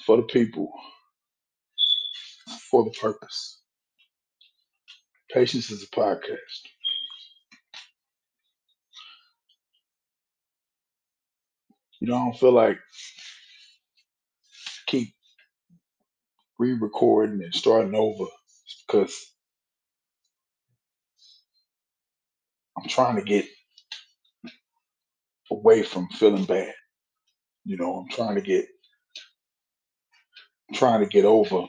for the people, for the purpose. Patience is a podcast. I don't feel like keep re-recording and starting over because I'm trying to get away from feeling bad. I'm trying to get over,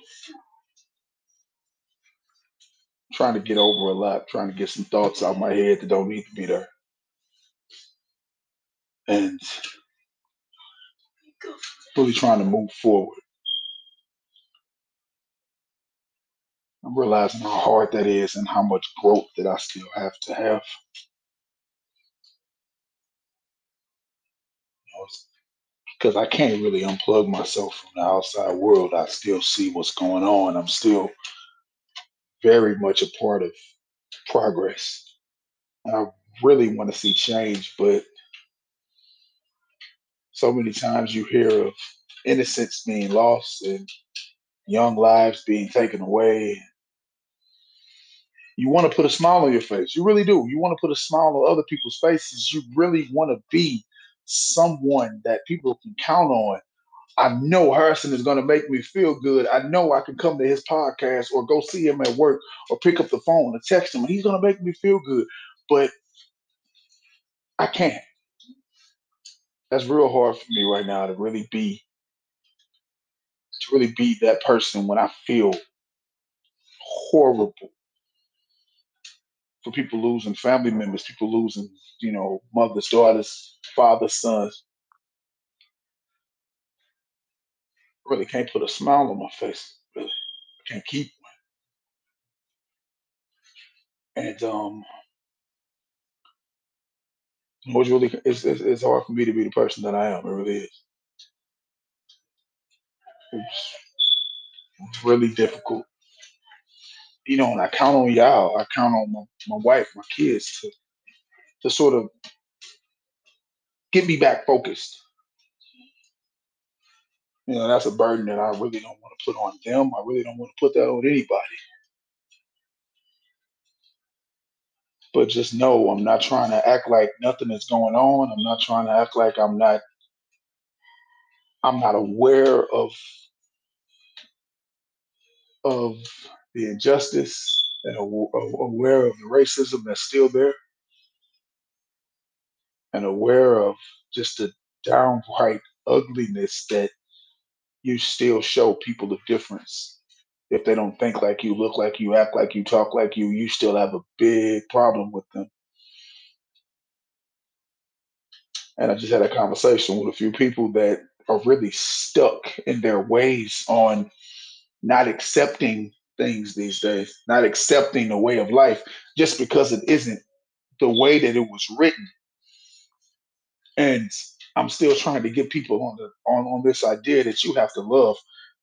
trying to get over a lot, trying to get some thoughts out my head that don't need to be there, and really trying to move forward. I'm realizing how hard that is and how much growth that I still have to have. Because I can't really unplug myself from the outside world. I still see what's going on. I'm still very much a part of progress. And I really want to see change, but so many times you hear of innocence being lost and young lives being taken away. You want to put a smile on your face. You really do. You want to put a smile on other people's faces. You really want to be someone that people can count on. I know Harrison is going to make me feel good. I know I can come to his podcast or go see him at work or pick up the phone and text him, and he's going to make me feel good. But I can't. That's real hard for me right now to really be that person when I feel horrible for people losing family members, people losing, mothers, daughters, fathers, sons. I really can't put a smile on my face. Really, I can't keep one. And it's hard for me to be the person that I am. It really is. It's really difficult. And I count on y'all. I count on my wife, my kids to sort of get me back focused. That's a burden that I really don't want to put on them. I really don't want to put that on anybody. But just know I'm not trying to act like nothing is going on. I'm not trying to act like I'm not aware of the injustice and aware of the racism that's still there and aware of just the downright ugliness that you still show people of difference. If they don't think like you, look like you, act like you, talk like you still have a big problem with them. And I just had a conversation with a few people that are really stuck in their ways on not accepting things these days, not accepting the way of life just because it isn't the way that it was written. And I'm still trying to get people on this idea that you have to love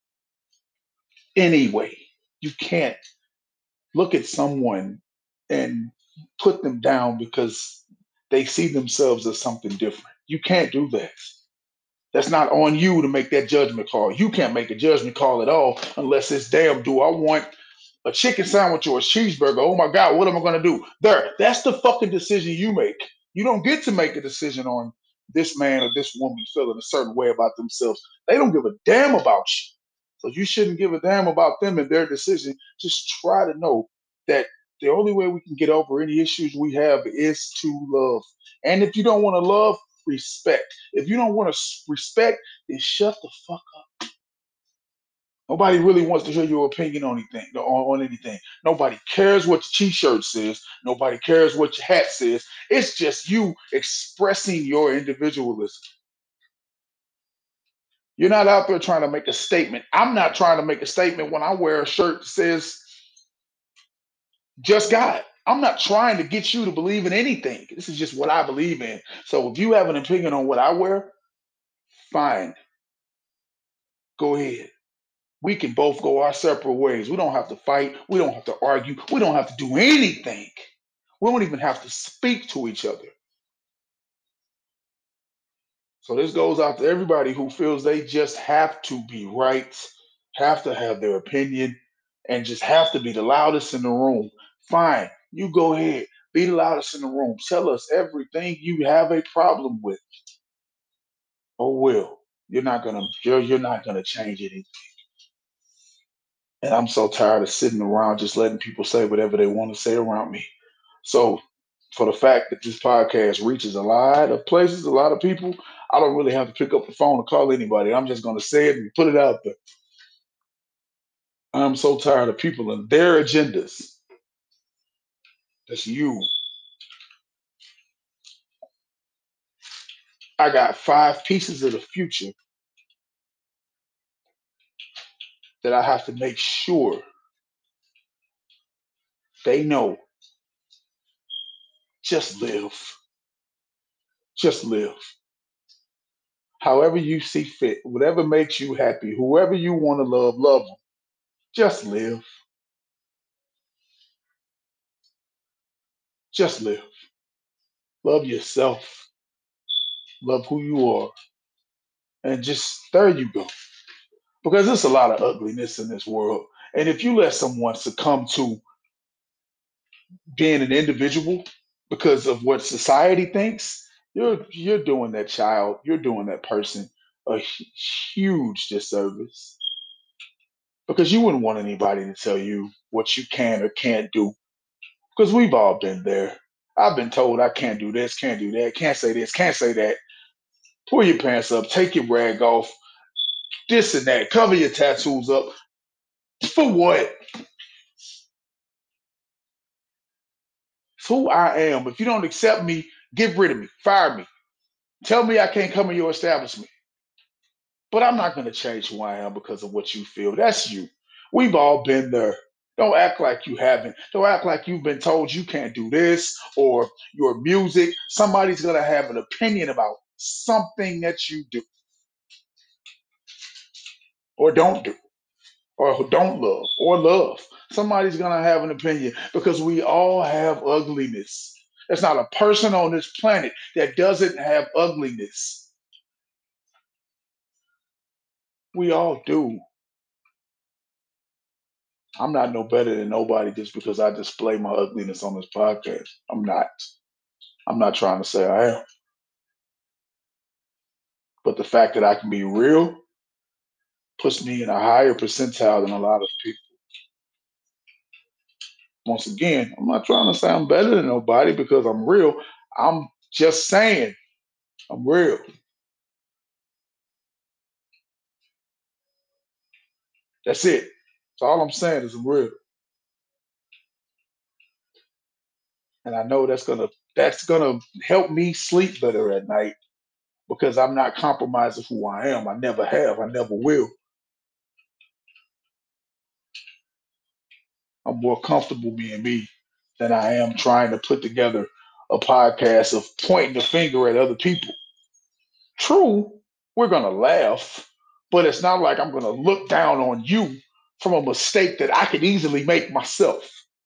anyway. You can't look at someone and put them down because they see themselves as something different. You can't do that. That's not on you to make that judgment call. You can't make a judgment call at all unless it's damn, do I want a chicken sandwich or a cheeseburger? Oh my God, what am I going to do? That's the fucking decision you make. You don't get to make a decision on this man or this woman feeling a certain way about themselves. They don't give a damn about you. So you shouldn't give a damn about them and their decision. Just try to know that the only way we can get over any issues we have is to love. And if you don't want to love, respect. If you don't want to respect, then shut the fuck up. Nobody really wants to hear your opinion on anything. On anything. Nobody cares what your T-shirt says. Nobody cares what your hat says. It's just you expressing your individualism. You're not out there trying to make a statement. I'm not trying to make a statement when I wear a shirt that says just God. I'm not trying to get you to believe in anything. This is just what I believe in. So if you have an opinion on what I wear, fine. Go ahead. We can both go our separate ways. We don't have to fight. We don't have to argue. We don't have to do anything. We don't even have to speak to each other. So this goes out to everybody who feels they just have to be right, have to have their opinion, and just have to be the loudest in the room. Fine, you go ahead, be the loudest in the room. Tell us everything you have a problem with. Oh well, you're not gonna change anything. And I'm so tired of sitting around just letting people say whatever they want to say around me. So for the fact that this podcast reaches a lot of places, a lot of people, I don't really have to pick up the phone and call anybody. I'm just going to say it and put it out there. I'm so tired of people and their agendas. That's you. I got 5 pieces of the future that I have to make sure they know. Just live. Just live. However you see fit, whatever makes you happy, whoever you want to love, love them. Just live. Just live. Love yourself. Love who you are. And just there you go. Because there's a lot of ugliness in this world. And if you let someone succumb to being an individual because of what society thinks, you're doing that child, you're doing that person a huge disservice. Because you wouldn't want anybody to tell you what you can or can't do. Because we've all been there. I've been told I can't do this, can't do that, can't say this, can't say that. Pull your pants up, take your rag off, this and that, cover your tattoos up. For what? It's who I am. If you don't accept me, get rid of me, fire me. Tell me I can't come in your establishment. But I'm not going to change who I am because of what you feel. That's you. We've all been there. Don't act like you haven't. Don't act like you've been told you can't do this or your music. Somebody's going to have an opinion about something that you do or don't do or who don't love or love. Somebody's going to have an opinion because we all have ugliness. There's not a person on this planet that doesn't have ugliness. We all do. I'm not no better than nobody just because I display my ugliness on this podcast. I'm not. I'm not trying to say I am. But the fact that I can be real puts me in a higher percentile than a lot of people. Once again, I'm not trying to say I'm better than nobody because I'm real. I'm just saying I'm real. That's it. So all I'm saying is I'm real. And I know that's gonna help me sleep better at night because I'm not compromising who I am. I never have. I never will. I'm more comfortable being me than I am trying to put together a podcast of pointing the finger at other people. True, we're going to laugh, but it's not like I'm going to look down on you from a mistake that I could easily make myself.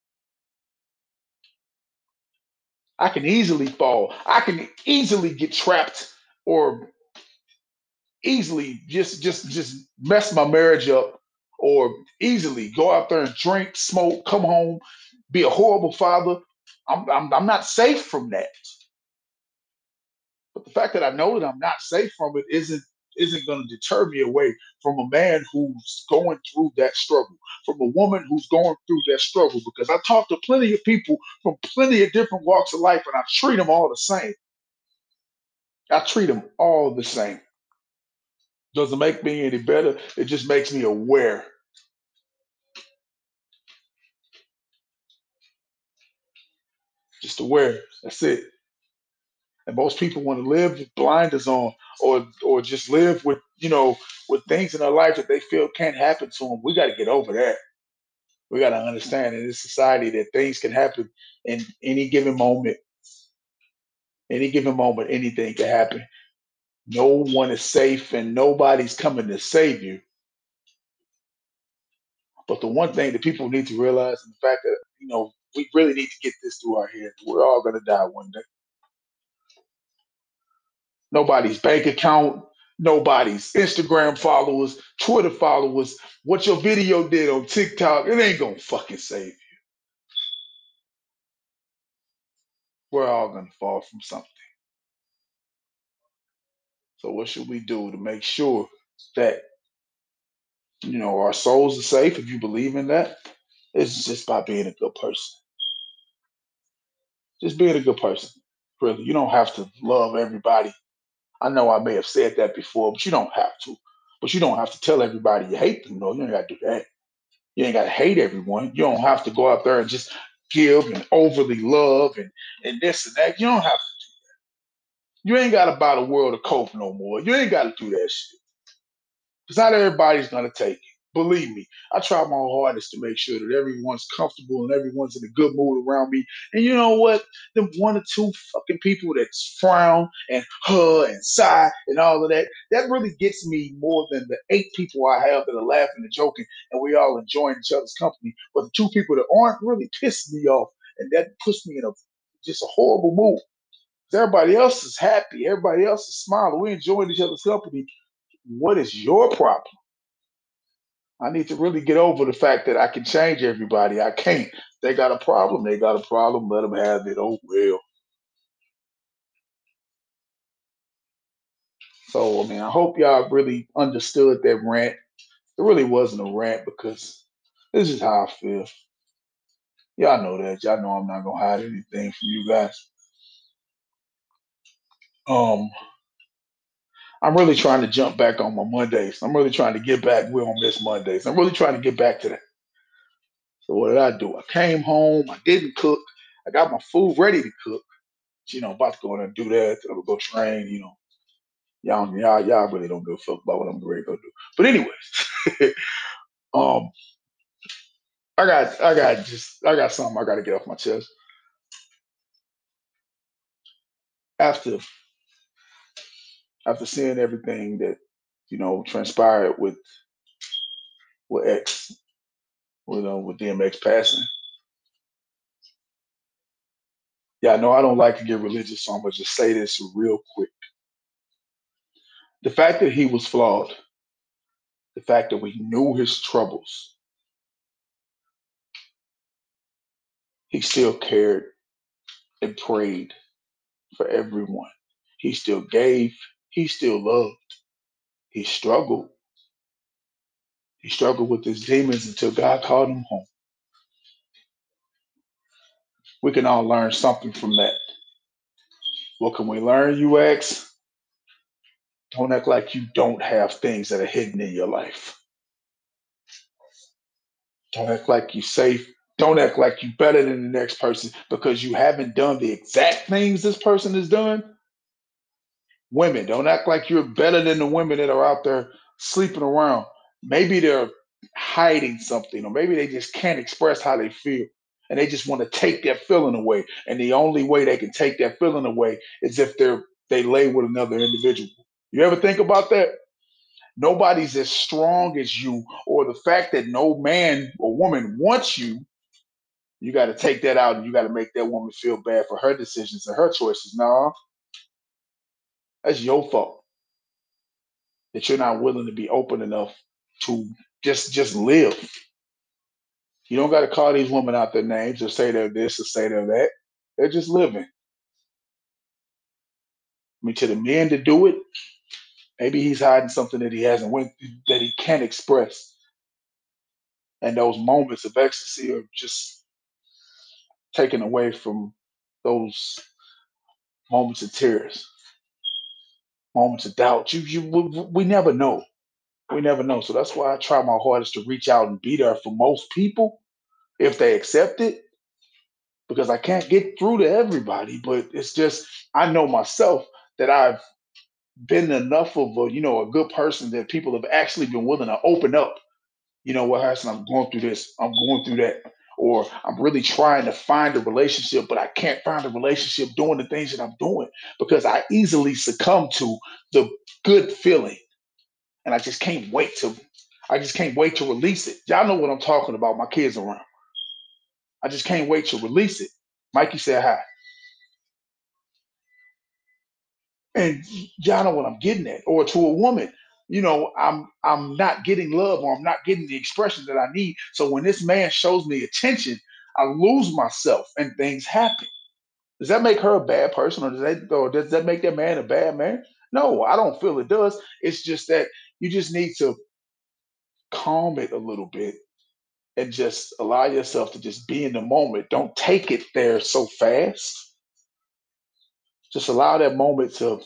I can easily fall. I can easily get trapped or easily just mess my marriage up or easily go out there and drink, smoke, come home, be a horrible father. I'm not safe from that. But the fact that I know that I'm not safe from it isn't going to deter me away from a man who's going through that struggle, from a woman who's going through that struggle. Because I talk to plenty of people from plenty of different walks of life, and I treat them all the same. I treat them all the same. Doesn't make me any better. It just makes me aware. Just aware. That's it. And most people want to live with blinders on, or just live with with things in their life that they feel can't happen to them. We got to get over that. We got to understand in this society that things can happen in any given moment, anything can happen. No one is safe, and nobody's coming to save you. But the one thing that people need to realize is the fact that we really need to get this through our head. We're all going to die one day. Nobody's bank account, nobody's Instagram followers, Twitter followers, what your video did on TikTok, it ain't gonna fucking save you. We're all gonna fall from something. So what should we do to make sure that our souls are safe if you believe in that? It's just by being a good person. Just being a good person. Really. You don't have to love everybody. I know I may have said that before, but you don't have to. But you don't have to tell everybody you hate them. No, you ain't gotta do that. You ain't gotta hate everyone. You don't have to go out there and just give and overly love and this and that. You don't have to. You ain't gotta buy the world a coke no more. You ain't gotta do that shit. Because not everybody's gonna take it. Believe me, I try my hardest to make sure that everyone's comfortable and everyone's in a good mood around me. And you know what? Them one or two fucking people that frown and and sigh and all of that, that really gets me more than the 8 people I have that are laughing and joking and we all enjoying each other's company. But the 2 people that aren't really pissing me off and that puts me in a just a horrible mood. 'Cause everybody else is happy, everybody else is smiling, we enjoying each other's company. What is your problem? I need to really get over the fact that I can change everybody. I can't. They got a problem. They got a problem. Let them have it. Oh well. So I mean, I hope y'all really understood that rant. It really wasn't a rant because this is how I feel. Y'all know that. Y'all know I'm not gonna hide anything from you guys. Um, I'm really trying to jump back on my Mondays. I'm really trying to get back. We don't miss Mondays. I'm really trying to get back to that. So what did I do? I came home. I didn't cook. I got my food ready to cook. About to go in and do that. I'm gonna go train. Y'all really don't give a fuck about what I'm ready to go do. But anyways, um, I got something I got to get off my chest after seeing everything that transpired with X, with DMX passing. Yeah, I know I don't like to get religious, so I'm gonna just say this real quick. The fact that he was flawed, the fact that we knew his troubles, he still cared and prayed for everyone. He still gave. He still loved. He struggled. He struggled with his demons until God called him home. We can all learn something from that. What can we learn, you ask? Don't act like you don't have things that are hidden in your life. Don't act like you're safe. Don't act like you're better than the next person because you haven't done the exact things this person has done. Women, don't act like you're better than the women that are out there sleeping around. Maybe they're hiding something, or maybe they just can't express how they feel. And they just want to take that feeling away. And the only way they can take that feeling away is if they lay with another individual. You ever think about that? Nobody's as strong as you, or the fact that no man or woman wants you, you got to take that out and you got to make that woman feel bad for her decisions and her choices. No, that's your fault that you're not willing to be open enough to just live. You don't got to call these women out their names or say they're this or say they're that. They're just living. I mean, to the men to do it, maybe he's hiding something that he hasn't went that he can't express, and those moments of ecstasy are just taken away from those moments of tears, moments of doubt. We never know. We never know. So that's why I try my hardest to reach out and be there for most people if they accept it, because I can't get through to everybody. But it's just I know myself that I've been enough of a good person that people have actually been willing to open up. You know what, Hassan, I'm going through this, I'm going through that, or I'm really trying to find a relationship, but I can't find a relationship doing the things that I'm doing because I easily succumb to the good feeling, and I just can't wait to release it. Y'all know what I'm talking about. My kids around. I just can't wait to release it. Mikey said hi. And y'all know what I'm getting at. Or to a woman, I'm not getting love or I'm not getting the expression that I need. So when this man shows me attention, I lose myself and things happen. Does that make her a bad person, or does that make that man a bad man? No, I don't feel it does. It's just that you just need to calm it a little bit and just allow yourself to just be in the moment. Don't take it there so fast. Just allow that moment to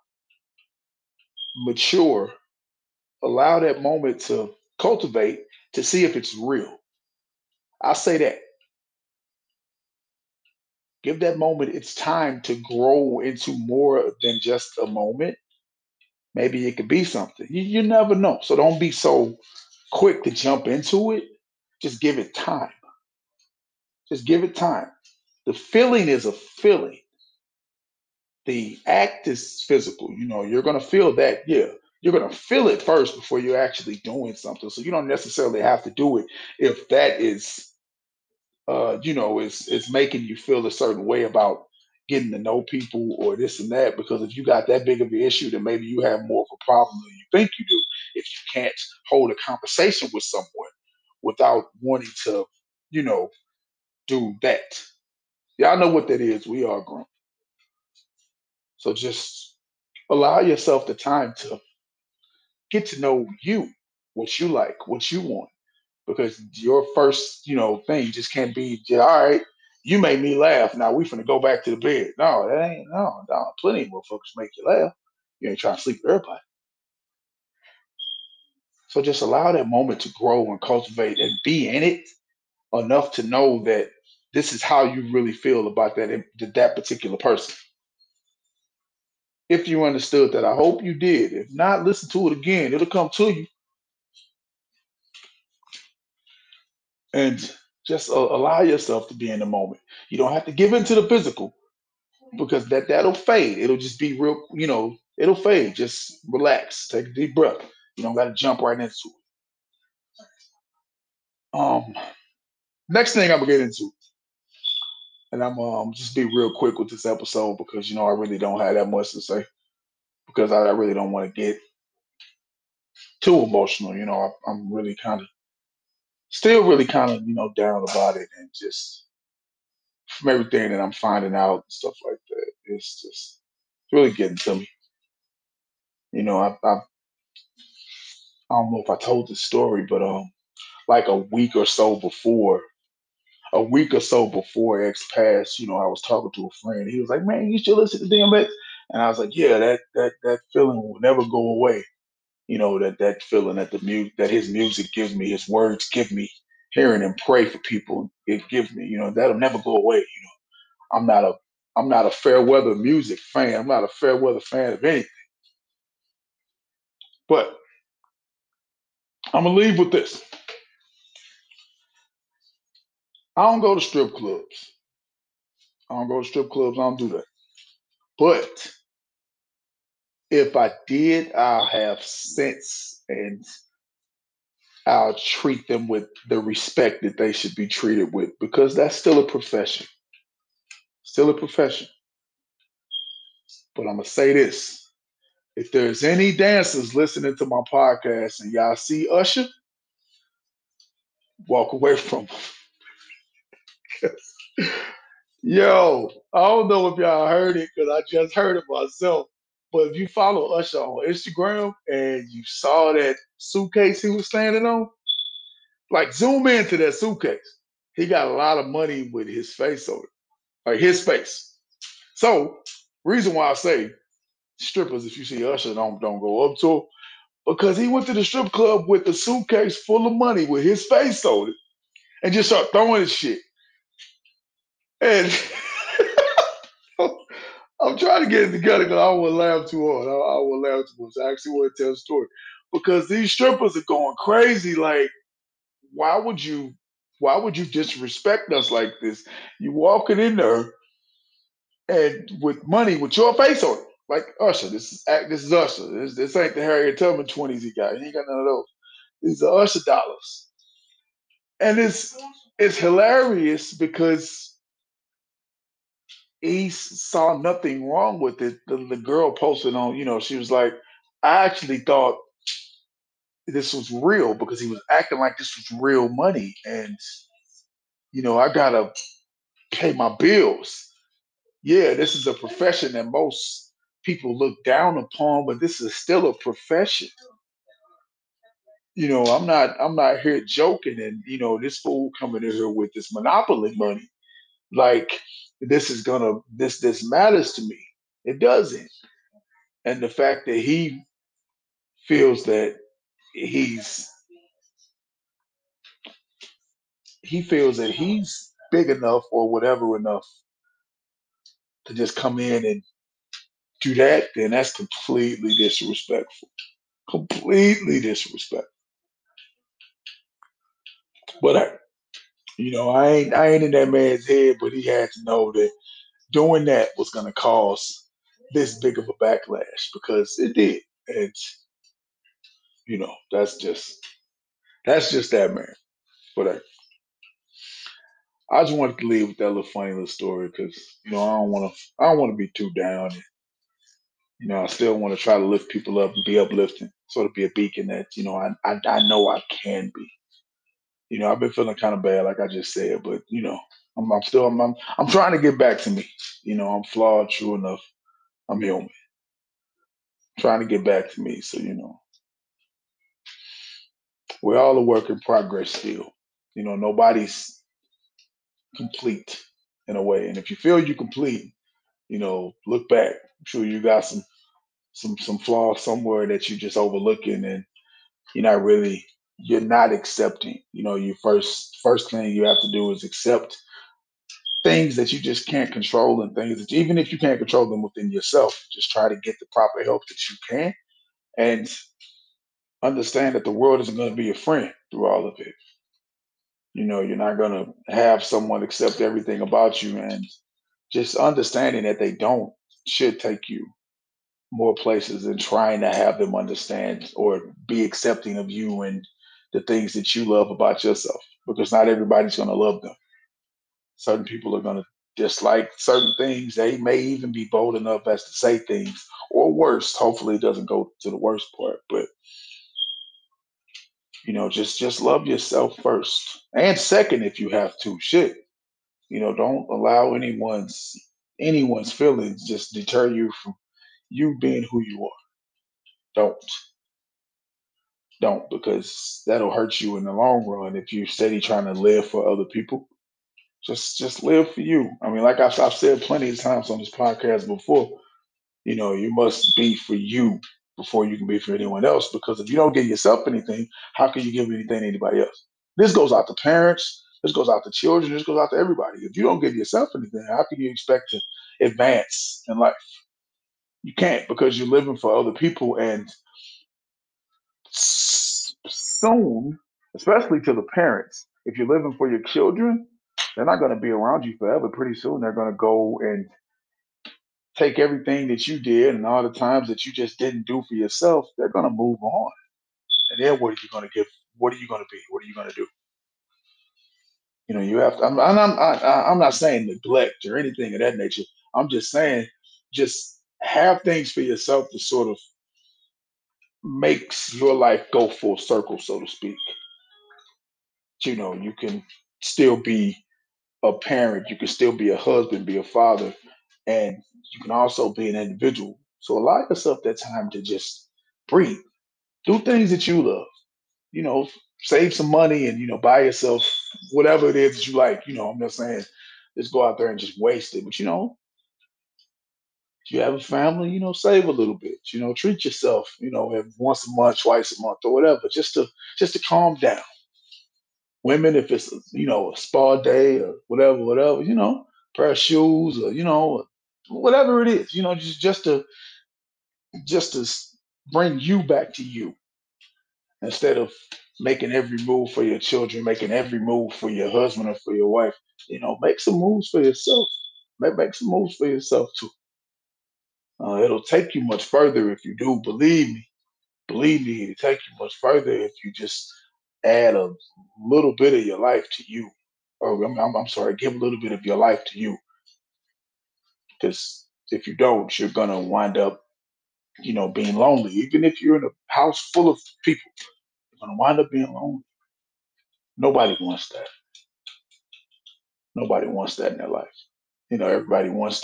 mature, allow that moment to cultivate to see if it's real. I say that. Give that moment its time to grow into more than just a moment. Maybe it could be something. You never know. So don't be so quick to jump into it. Just give it time. Just give it time. The feeling is a feeling. The act is physical. You're going to feel that. Yeah. You're going to feel it first before you're actually doing something. So you don't necessarily have to do it if that is it's making you feel a certain way about getting to know people or this and that. Because if you got that big of an issue, then maybe you have more of a problem than you think you do. If you can't hold a conversation with someone without wanting to, you know, do that. Y'all know what that is. We are grown. So just allow yourself the time to get to know you, what you like, what you want, because your first, thing just can't be, "Yeah, all right, you made me laugh. Now we finna go back to the bed." No, that ain't no, no. Plenty of motherfuckers make you laugh. You ain't trying to sleep with everybody. So just allow that moment to grow and cultivate and be in it enough to know that this is how you really feel about that particular person. If you understood that, I hope you did. If not, listen to it again. It'll come to you, and just allow yourself to be in the moment. You don't have to give into the physical, because that'll fade. It'll just be real, it'll fade. Just relax, take a deep breath. You don't got to jump right into it. Um, Next thing I'm gonna get into, and I'm just be real quick with this episode because I really don't have that much to say because I really don't want to get too emotional. I'm really kind of still really kind of down about it, and just from everything that I'm finding out and stuff like that, it's really getting to me. I don't know if I told this story, but like a week or so before X passed, I was talking to a friend. He was like, "Man, you still listen to DMX?" And I was like, "Yeah, that feeling will never go away. That feeling that that his music gives me, his words give me, hearing him pray for people, it gives me, that'll never go away. I'm not a I'm not a fair weather music fan. I'm not a fair weather fan of anything. But I'm gonna leave with this. I don't go to strip clubs. I don't go to strip clubs. I don't do that. But if I did, I'll have sense and I'll treat them with the respect that they should be treated with because that's still a profession. Still a profession. But I'm going to say this. If there's any dancers listening to my podcast and y'all see Usher, walk away from him. Yo, I don't know if y'all heard it because I just heard it myself. But if you follow Usher on Instagram and you saw that suitcase he was standing on, like zoom into that suitcase. He got a lot of money with his face on it, like his face. So, reason why I say strippers, if you see Usher, don't go up to him because he went to the strip club with a suitcase full of money with his face on it and just start throwing his shit. And I'm trying to get it together because I don't want to laugh too hard. I don't want to laugh too much. I actually want to tell a story because these strippers are going crazy. Like, why would you? Why would you disrespect us like this? You walking in there and with money with your face on it, like Usher. This is Usher. This ain't the Harriet Tubman 20s he got. He ain't got none of those. These are Usher dollars, and it's hilarious because saw nothing wrong with it. The girl posted on, she was like, I actually thought this was real because he was acting like this was real money. And, I gotta pay my bills. Yeah, this is a profession that most people look down upon, but this is still a profession. I'm not here joking, and this fool coming in here with this monopoly money, like this matters to me. It doesn't. And the fact that feels that he's he feels that he's big enough or whatever enough to just come in and do that, then that's completely disrespectful. Completely disrespectful. But I ain't in that man's head, but he had to know that doing that was going to cause this big of a backlash because it did. And that's just that, man. But I just wanted to leave with that little funny little story because I don't want to be too down. I still want to try to lift people up and be uplifting, sort of be a beacon that I know I can be. I've been feeling kind of bad, like I just said, but I'm trying to get back to me. I'm flawed, true enough. I'm human, trying to get back to me. So we're all a work in progress still. Nobody's complete in a way, and if you feel you complete, look back. I'm sure you got some flaws somewhere that you just overlooking, and you're not really you're not accepting. You first thing you have to do is accept things that you just can't control, and things that even if you can't control them within yourself, just try to get the proper help that you can, and understand that the world isn't going to be your friend through all of it. You're not going to have someone accept everything about you, and just understanding that they don't should take you more places than trying to have them understand or be accepting of you and the things that you love about yourself, because not everybody's going to love them. Certain people are going to dislike certain things. They may even be bold enough as to say things, or worse. Hopefully, it doesn't go to the worst part. But just love yourself first, and second, if you have to. Shit, don't allow anyone's feelings just deter you from you being who you are. Don't don't because that'll hurt you in the long run if you steady trying to live for other people. Just live for you. I mean, like I've said plenty of times on this podcast before, you must be for you before you can be for anyone else. Because if you don't give yourself anything, how can you give anything to anybody else? This goes out to parents. This goes out to children. This goes out to everybody. If you don't give yourself anything, how can you expect to advance in life? You can't, because you're living for other people, and soon, especially to the parents, if you're living for your children, they're not going to be around you forever. Pretty soon, they're going to go and take everything that you did and all the times that you just didn't do for yourself. They're going to move on, and then what are you going to give? What are you going to be? What are you going to do? You have to. I'm not saying neglect or anything of that nature. I'm just saying, just have things for yourself to sort of makes your life go full circle, so to speak. You can still be a parent, you can still be a husband, be a father, and you can also be an individual. So allow yourself that time to just breathe. Do things that you love. You know, save some money and buy yourself whatever it is that you like. I'm not saying just go out there and just waste it, but if you have a family, save a little bit. Treat yourself. Once a month, twice a month, or whatever, just to calm down. Women, if it's a spa day or whatever, whatever, pair of shoes or whatever it is, just to bring you back to you instead of making every move for your children, making every move for your husband or for your wife. Make some moves for yourself. Make some moves for yourself too. It'll take you much further if you do. Believe me, it'll take you much further if you just add a little bit of your life to you. Or I'm sorry, give a little bit of your life to you. Because if you don't, you're gonna wind up, being lonely. Even if you're in a house full of people, you're gonna wind up being lonely. Nobody wants that. Nobody wants that in their life. Everybody wants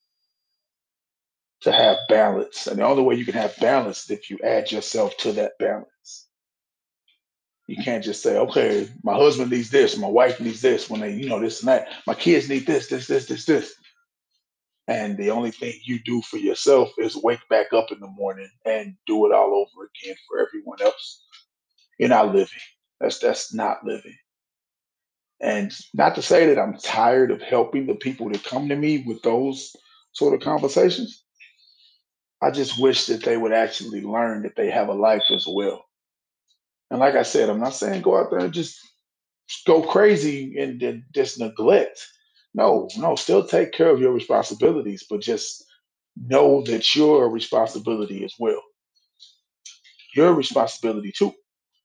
to have balance, and the only way you can have balance is if you add yourself to that balance. You can't just say, okay, my husband needs this, my wife needs this, when they, this and that. My kids need this, this, this, this, this. And the only thing you do for yourself is wake back up in the morning and do it all over again for everyone else. You're not living. That's not living. And not to say that I'm tired of helping the people that come to me with those sort of conversations. I just wish that they would actually learn that they have a life as well. And like I said, I'm not saying go out there and just go crazy and then just neglect. No, no, still take care of your responsibilities, but just know that you're a responsibility as well. You're a responsibility too.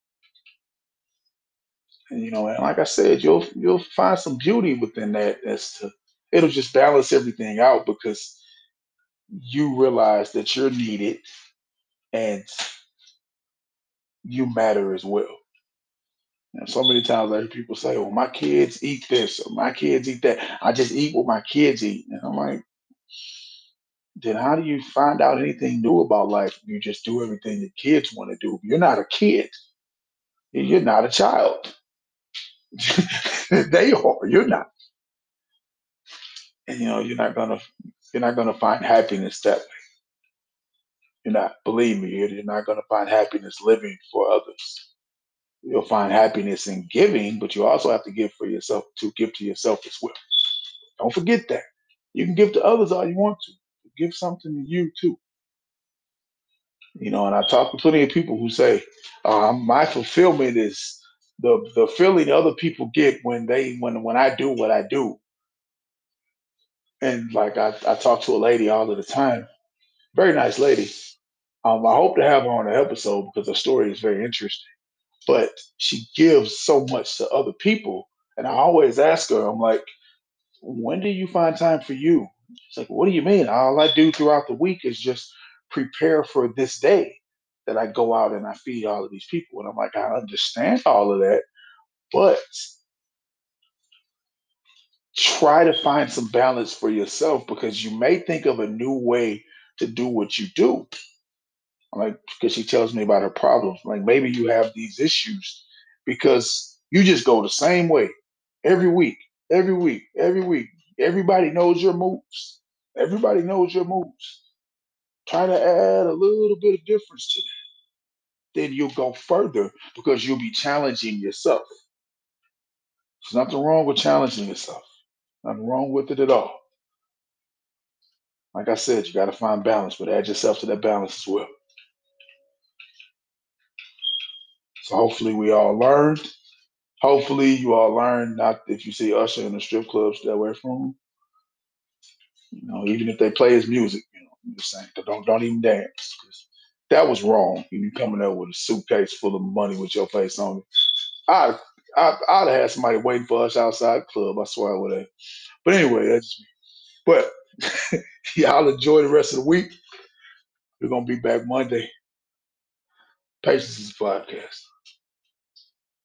And like I said, you'll find some beauty within that as to it'll just balance everything out because you realize that you're needed and you matter as well. And so many times I hear people say, "Well, my kids eat this or my kids eat that. I just eat what my kids eat." And I'm like, then how do you find out anything new about life? You just do everything the kids want to do. You're not a kid. You're not a child. They are. You're not. And you're not gonna find happiness that way. You're not. Believe me, you're not gonna find happiness living for others. You'll find happiness in giving, but you also have to give for yourself to give to yourself as well. Don't forget that. You can give to others all you want to. Give something to you too. And I talk to plenty of people who say, my fulfillment is the feeling other people get when I do what I do. And like I talk to a lady all of the time, very nice lady. I hope to have her on the episode because her story is very interesting. But she gives so much to other people, and I always ask her, I'm like, when do you find time for you? She's like, what do you mean? All I do throughout the week is just prepare for this day that I go out and I feed all of these people. And I'm like, I understand all of that, but try to find some balance for yourself because you may think of a new way to do what you do. I'm like, because she tells me about her problems. Like, maybe you have these issues because you just go the same way every week, every week, every week. Everybody knows your moves. Everybody knows your moves. Try to add a little bit of difference to that. Then you'll go further because you'll be challenging yourself. There's nothing wrong with challenging yourself. Nothing wrong with it at all. Like I said, you got to find balance, but add yourself to that balance as well. So hopefully we all learned. Hopefully you all learned not if you see Usher in the strip club, stay away from him. Even if they play his music, I'm just saying, don't even dance. 'Cause that was wrong. You coming up with a suitcase full of money with your face on it. I I'd have had somebody waiting for us outside the club. I swear I would have. But anyway, that's me. But y'all enjoy the rest of the week. We're gonna be back Monday. Patience is a podcast.